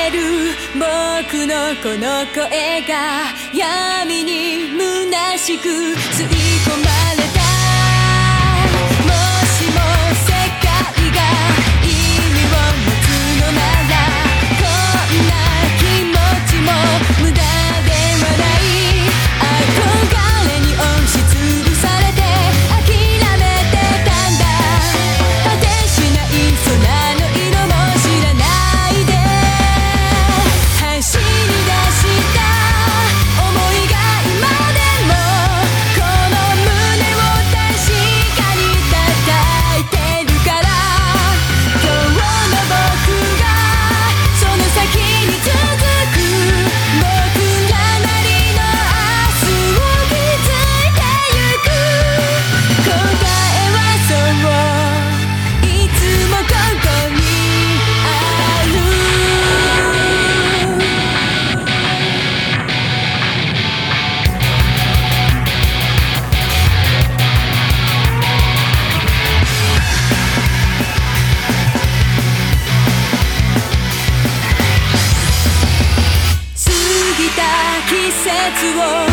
れる僕のこの声が闇に虚しく吸い込まれた。もしも世界が意味を持つのならこんな気持ちも無駄ではない。憧れに押しつぶされて諦めてたんだ。果てしない空の色も知らないで走り出した想いが今でもこの胸を確かに叩いてるから。今日の僕がその先に続く僕らなりの明日を築いてゆく。答えはそういつもここにある。過ぎた季節を